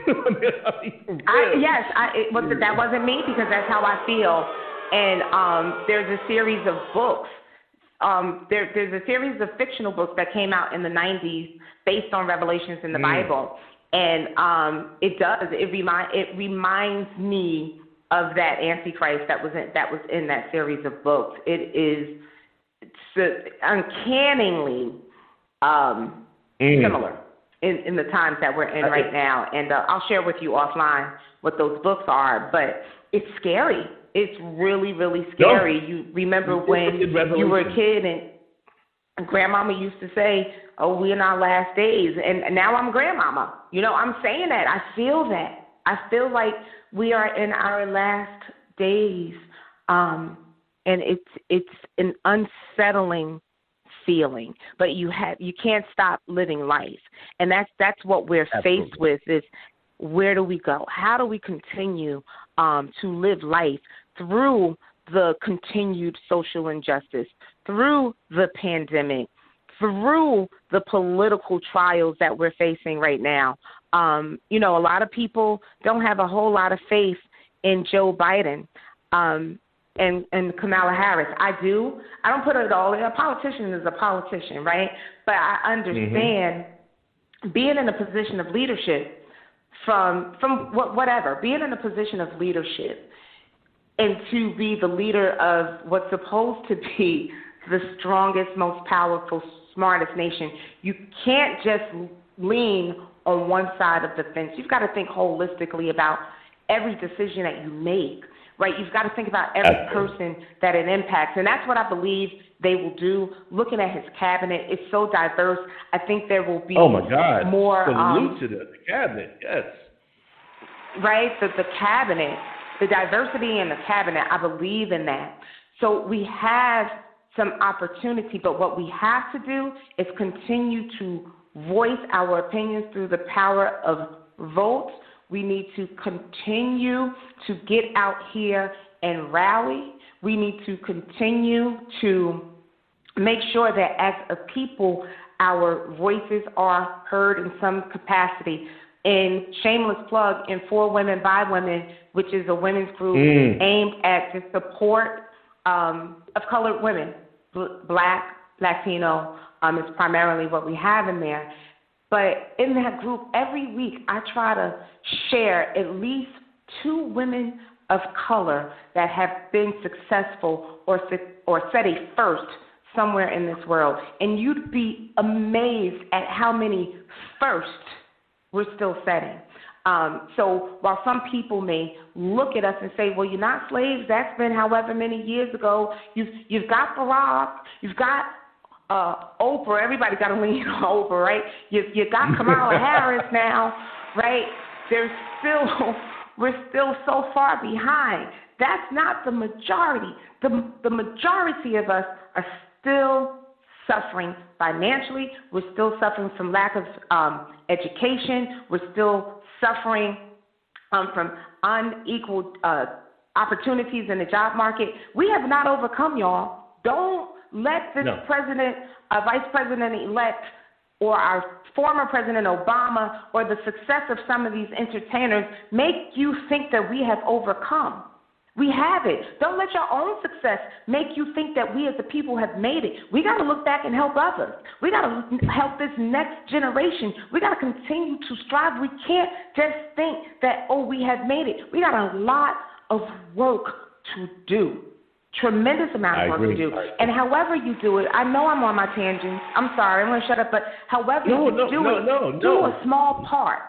That wasn't me because that's how I feel. And there's a series of books. There's a series of fictional books that came out in the 90s based on revelations in the Bible. And it reminds me of that Antichrist that was in that series of books. It is uncannily similar in the times that we're in right now. And I'll share with you offline what those books are. But it's scary. It's really, really scary. No. You remember when you were a kid and grandmama used to say, oh, we're in our last days. And now I'm grandmama. I'm saying that. I feel that. I feel like we are in our last days. And it's an unsettling feeling. But you can't stop living life. And that's what we're faced with is where do we go? How do we continue to live life through the continued social injustice, through the pandemic, through the political trials that we're facing right now? A lot of people don't have a whole lot of faith in Joe Biden and Kamala Harris. I do. I don't put it all in. A politician is a politician, right? But I understand being in a position of leadership from whatever, being in a position of leadership and to be the leader of what's supposed to be the strongest, most powerful, smartest nation. You can't just lean on one side of the fence. You've got to think holistically about every decision that you make, right? You've got to think about every person that it impacts. And that's what I believe they will do. Looking at his cabinet, it's so diverse. I think there will be more. Salute to the cabinet, yes. Right? The cabinet, the diversity in the cabinet, I believe in that. So we have some opportunity, but what we have to do is continue to voice our opinions through the power of votes. We need to continue to get out here and rally. We need to continue to make sure that as a people, our voices are heard in some capacity. And shameless plug in For Women by Women, which is a women's group aimed at the support of colored women, Black, Latino is primarily what we have in there. But in that group, every week I try to share at least 2 women of color that have been successful or set a first somewhere in this world. And you'd be amazed at how many firsts we're still setting. So while some people may look at us and say, well, you're not slaves, that's been however many years ago, you've got Barack, you've got Oprah, everybody got to lean on Oprah, right? You got Kamala Harris now, right? We're still so far behind. That's not the majority. The majority of us are still suffering financially. We're still suffering from lack of education. We're still suffering from unequal opportunities in the job market. We have not overcome, y'all. Don't let this vice president-elect, or our former President Obama, or the success of some of these entertainers make you think that we have overcome. We haven't. Don't let your own success make you think that we as a people have made it. We got to look back and help others. We got to help this next generation. We got to continue to strive. We can't just think that, we have made it. We got a lot of work to do. Tremendous amount of work to do. And however you do it, I know I'm on my tangents. I'm sorry, I'm going to shut up. But however you do it, do a small part.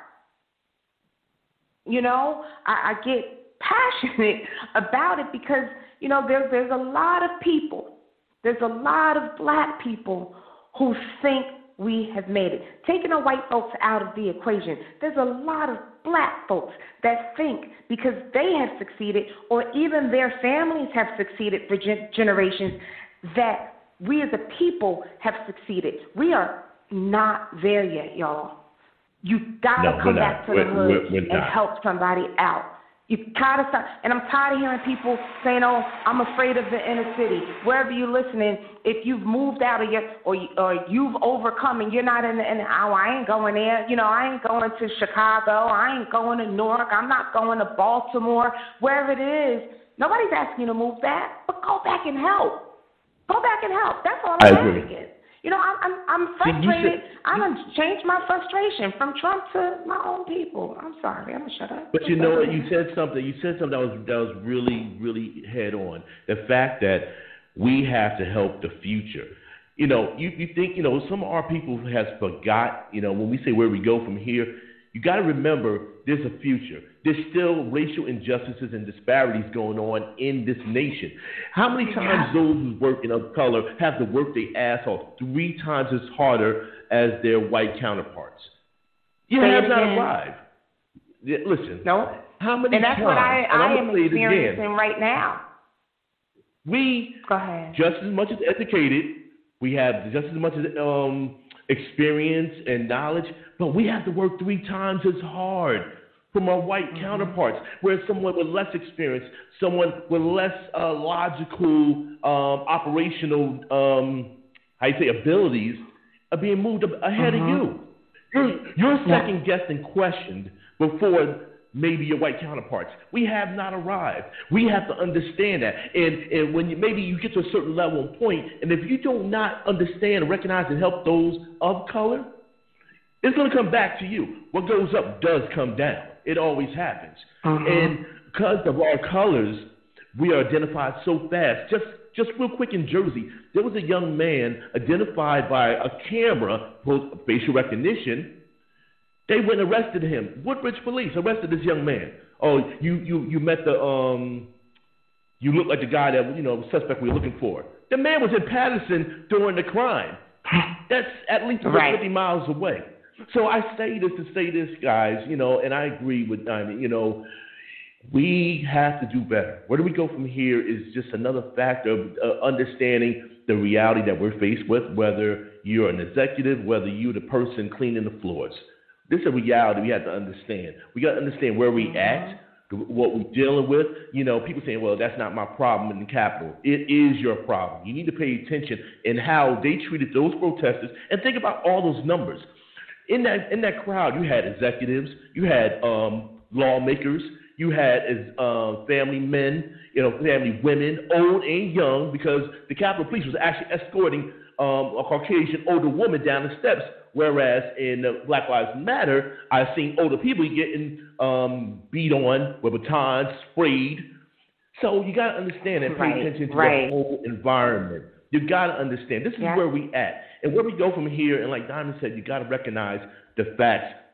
You know, I get passionate about it because, you know, there's a lot of people, there's a lot of black people who think we have made it. Taking the white folks out of the equation, there's a lot of black folks that think because they have succeeded, or even their families have succeeded for generations, that we as a people have succeeded. We are not there yet, y'all. You got to come back to the hood and help somebody out. You gotta stop. And I'm tired of hearing people saying, I'm afraid of the inner city. Wherever you're listening, if you've moved out of or you've overcome and you're not in the I ain't going there. You know, I ain't going to Chicago. I ain't going to Newark. I'm not going to Baltimore. Wherever it is, nobody's asking you to move back, but go back and help. Go back and help. That's all I'm asking. You know, I'm frustrated. I'm going to change my frustration from Trump to my own people. I'm sorry. I'm going to shut up. But you know what? You said something that was really, really head on. The fact that we have to help the future. You know, you think, you know, some of our people has forgot, you know, when we say where we go from here, you got to remember there's a future. There's still racial injustices and disparities going on in this nation. How many times those who work in other color have to work their ass off 3 times as harder as their white counterparts? You have not arrived. Listen. No. How many and that's times? What I am experiencing right now. We, go ahead. Just as much as educated, we have just as much as experience and knowledge, but we have to work 3 times as hard from our white counterparts, whereas someone with less experience, someone with less logical, operational, abilities are being moved ahead of you. You're second guessed and questioned before maybe your white counterparts. We have not arrived. We have to understand that. And when maybe you get to a certain level and point, and if you do not understand, recognize, and help those of color, it's going to come back to you. What goes up does come down. It always happens. And because of our colors, we are identified so fast. Just real quick in Jersey, there was a young man identified by a camera, facial recognition. They went and arrested him. Woodbridge police arrested this young man. Oh, you met you look like the guy that, you know, suspect we were looking for. The man was in Patterson during the crime. That's at least 50 miles away. So I say this to say this, guys, you know, and I agree with Diamond, you know, we have to do better. Where do we go from here is just another factor of understanding the reality that we're faced with, whether you're an executive, whether you're the person cleaning the floors. This is a reality we have to understand. We got to understand where we at, what we're dealing with. You know, people saying, well, that's not my problem in the Capitol. It is your problem. You need to pay attention in how they treated those protesters and think about all those numbers. In that crowd, you had executives, you had lawmakers, you had family men, you know, family women, old and young, because the Capitol Police was actually escorting a Caucasian older woman down the steps. Whereas in Black Lives Matter, I've seen older people getting beat on with batons, sprayed. So you got to understand and pay attention to the whole environment. You got to understand. This is where we at. And where we go from here, and like Diamond said, you got to recognize the facts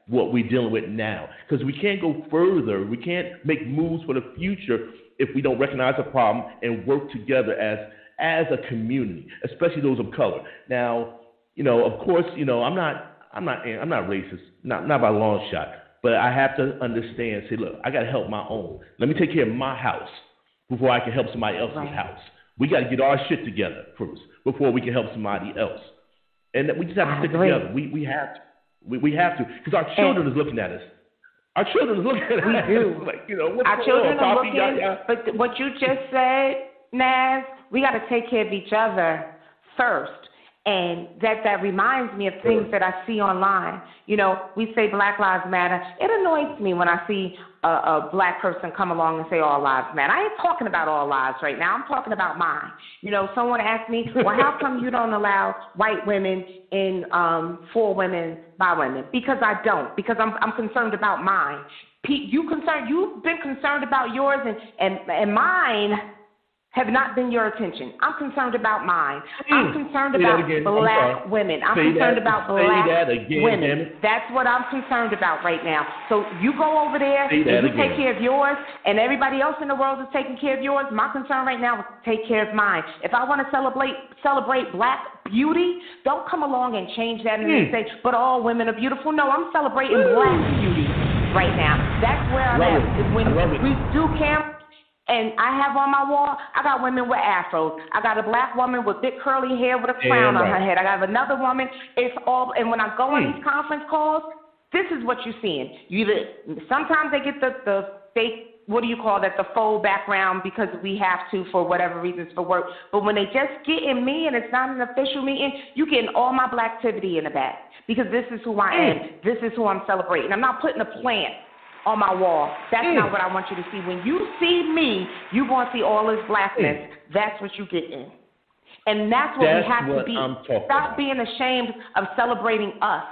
what we're dealing with now. Because we can't go further. We can't make moves for the future if we don't recognize the problem and work together as a community, especially those of color. Now, of course, I'm not racist, not by a long shot, but I have to understand. Say, look, I got to help my own. Let me take care of my house before I can help somebody else's house. We got to get our shit together first before we can help somebody else. And we just have to stick together. We have to. We have to, because our children is looking at us. Our children is looking at us. We do. What's our children are Poppy? looking. But what you just said, Naz, we got to take care of each other first. And that reminds me of things that I see online. We say Black Lives Matter. It annoys me when I see a black person come along and say all lives matter. I ain't talking about all lives right now. I'm talking about mine. Someone asked me, well, how come you don't allow white women in for women by women? Because I don't. Because I'm concerned about mine. You've been concerned about yours, and mine have not been your attention. I'm concerned about mine. I'm concerned about black women. I'm concerned about black women. That's what I'm concerned about right now. So you go over there and you take care of yours, and everybody else in the world is taking care of yours. My concern right now is to take care of mine. If I want to celebrate black beauty, don't come along and change that and then say, but all women are beautiful. No, I'm celebrating black beauty right now. That's where I'm at. When we do camp, and I have on my wall, I got women with afros. I got a black woman with big curly hair with a crown on her head. I got another woman. And when I go on these conference calls, this is what you're seeing. Sometimes they get the fake, what do you call that, the faux background because we have to for whatever reasons for work. But when they just get in me and it's not an official meeting, you getting all my black activity in the back because this is who I am. This is who I'm celebrating. I'm not putting a plant on my wall. That's not what I want you to see. When you see me, you're going to see all this blackness. That's what you get in. And that's what we have to be. Stop being ashamed of celebrating us.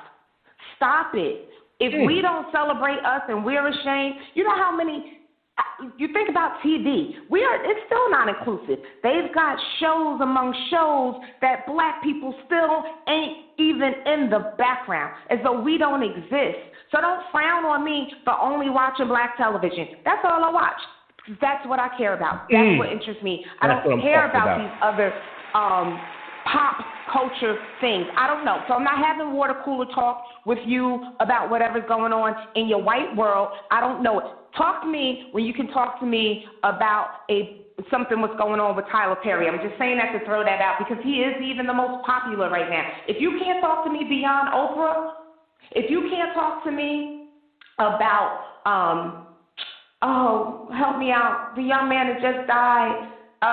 Stop it. If we don't celebrate us and we're ashamed, you know how many, you think about TV. It's still not inclusive. They've got shows among shows that black people still ain't even in the background, as though we don't exist. So don't frown on me for only watching black television. That's all I watch. That's what I care about. That's what interests me. I don't care about these other pop culture things. I don't know. So I'm not having water cooler talk with you about whatever's going on in your white world. I don't know it. Talk to me when you can talk to me about something what's going on with Tyler Perry. I'm just saying that to throw that out because he is even the most popular right now. If you can't talk to me beyond Oprah, if you can't talk to me about, help me out, the young man that just died.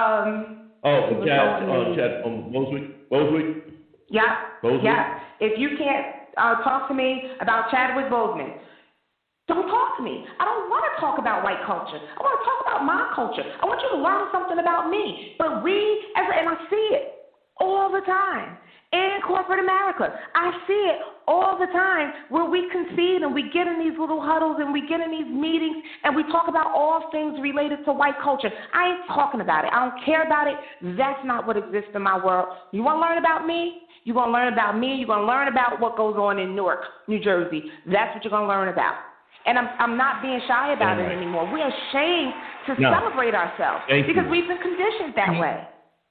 Chad Boseman? Yeah. If you can't talk to me about Chadwick Boseman, don't talk to me. I don't want to talk about white culture. I want to talk about my culture. I want you to learn something about me. But and I see it all the time. In corporate America, I see it all the time where we concede and we get in these little huddles and we get in these meetings and we talk about all things related to white culture. I ain't talking about it. I don't care about it. That's not what exists in my world. You want to learn about me? You're going to learn about me. You're going to learn about what goes on in Newark, New Jersey. That's what you're going to learn about. And I'm not being shy about it anymore. We're ashamed to celebrate ourselves because we've been conditioned that way.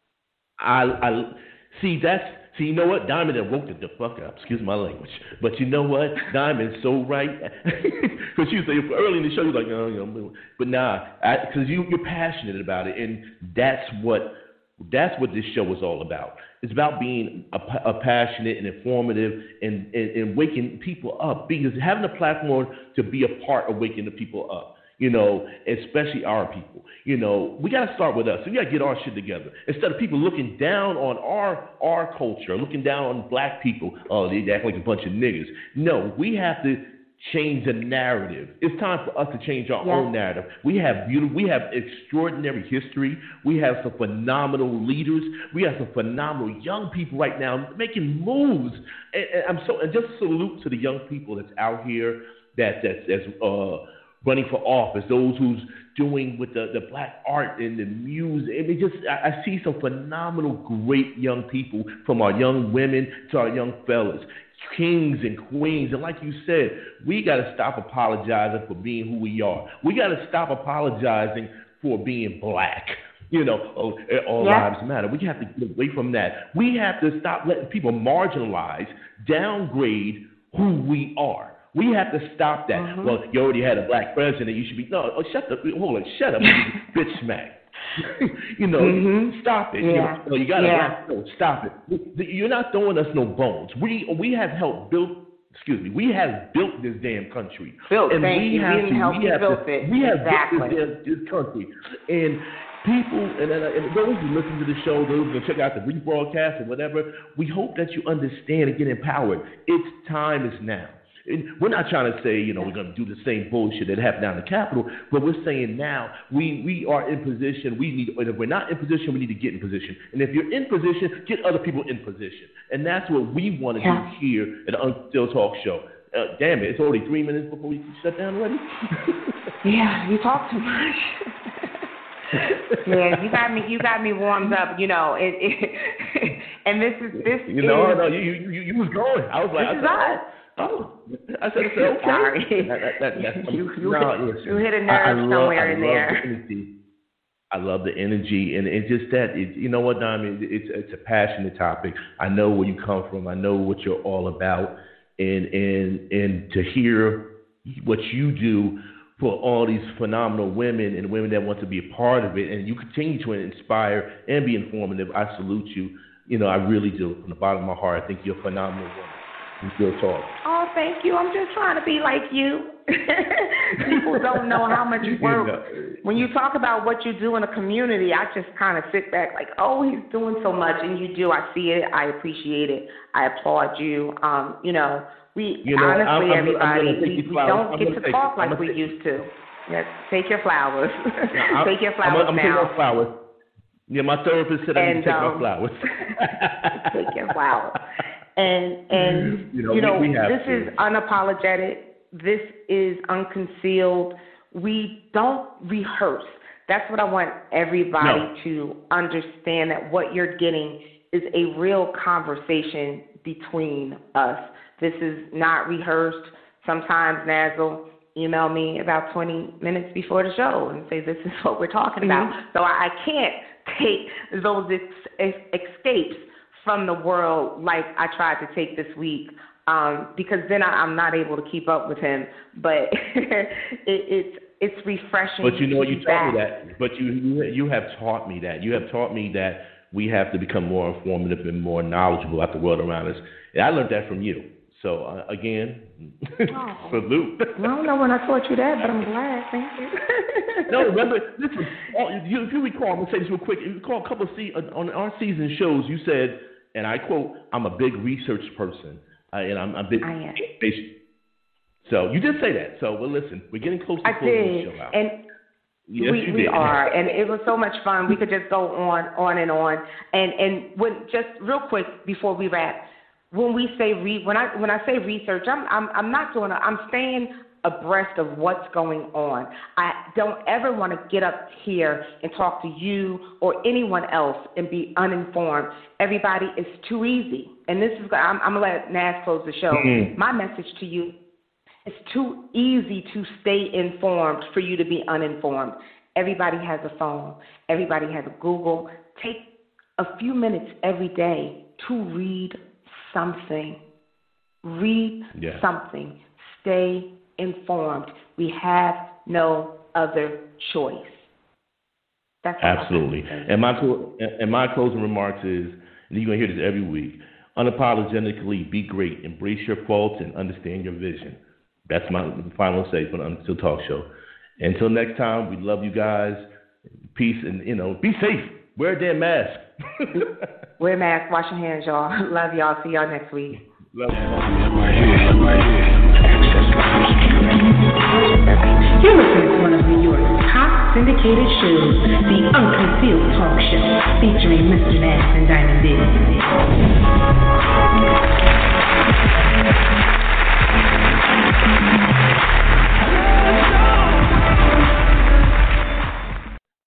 See, you know what? Diamond woke the fuck up. Excuse my language. But you know what? Diamond's so right. Because you say early in the show, you're like, oh, but nah, because you're passionate about it, and that's what this show is all about. It's about being a passionate and informative and waking people up, because having a platform to be a part of waking the people up. Especially our people. We got to start with us. We got to get our shit together. Instead of people looking down on our culture, looking down on black people, oh, they act like a bunch of niggas. No, we have to change the narrative. It's time for us to change our own narrative. We have extraordinary history. We have some phenomenal leaders. We have some phenomenal young people right now making moves. And just salute to the young people that's out here that's running for office, those who's doing with the black art and the music. I see some phenomenal, great young people, from our young women to our young fellas. kings and queens. And like you said, we got to stop apologizing for being who we are. We got to stop apologizing for being black. You know, all lives matter. We have to get away from that. We have to stop letting people marginalize, downgrade who we are. We have to stop that. Mm-hmm. Well, you already had a black president. You should be shut up, bitch smack. You know, stop it. Yeah. You got to stop it. You're not throwing us no bones. We have helped build. We have built this damn country. We have built this country. And people, and those who listen to the show, those who check out the rebroadcast or whatever, we hope that you understand and get empowered. Its time is now. And we're not trying to say, we're going to do the same bullshit that happened down in the Capitol, but we're saying now we are in position. If we're not in position, we need to get in position. And if you're in position, get other people in position. And that's what we want to do here at the Unconcealed Talk Show. Damn it, it's already 3 minutes before we shut down already. Yeah, you talk too much. Yeah, you got me warmed up, and this is. You was going. I was like, I said, okay. Sorry. You hit a nerve somewhere in there. I love the energy, and it's just that. You know what, Diamond? It's a passionate topic. I know where you come from. I know what you're all about, and to hear what you do for all these phenomenal women and women that want to be a part of it, and you continue to inspire and be informative. I salute you. I really do. From the bottom of my heart, I think you're a phenomenal woman. Real talk. Oh, thank you. I'm just trying to be like you. People don't know how much work. When you talk about what you do in a community, I just kind of sit back like, oh, he's doing so much, and you do. I see it. I appreciate it. I applaud you. Honestly, everybody, we don't get to talk like we used to. Yes, take your flowers. Take your flowers I'm now. Taking my flowers. Yeah, my therapist said I need to take my flowers. Take your flowers. And this is unapologetic. This is unconcealed. We don't rehearse. That's what I want everybody to understand, that what you're getting is a real conversation between us. This is not rehearsed. Sometimes Nazzle email me about 20 minutes before the show and say, this is what we're talking about. So I can't take those escapes from the world like I tried to take this week, because then I'm not able to keep up with him. But it's refreshing. But you taught me that. But you have taught me that. You have taught me that we have to become more informative and more knowledgeable about the world around us. And I learned that from you. So again, salute. I don't know when I taught you that, but I'm glad. Thank you. No, remember, listen. If you recall, I'm gonna say this real quick. If you recall a couple of on our season shows, you said, and I quote, "I'm a big research person, and I'm a big." I am. So you did say that. So well, listen, we're getting close to closing the show out. And yes, we are, and it was so much fun. We could just go on and on. And when just real quick before we wrap. When we say when I say research, I'm not doing I'm staying abreast of what's going on. I don't ever want to get up here and talk to you or anyone else and be uninformed. Everybody, it's too easy. And this is I'm gonna let Naz close the show. Mm-hmm. My message to you: it's too easy to stay informed for you to be uninformed. Everybody has a phone. Everybody has a Google. Take a few minutes every day to read something. Read something. Stay informed. We have no other choice. That's absolutely. And my closing remarks is, and you're going to hear this every week, unapologetically be great. Embrace your faults and understand your vision. That's my final say for the Unconcealed Talk Show. Until next time, we love you guys. Peace and, be safe. Wear a damn mask. Wear a mask. Wash your hands, y'all. Love y'all. See y'all next week. Love you. You're listening to one of New York's top syndicated shows, The Unconcealed Talk Show, featuring Mr. Nass and Diamond Biz.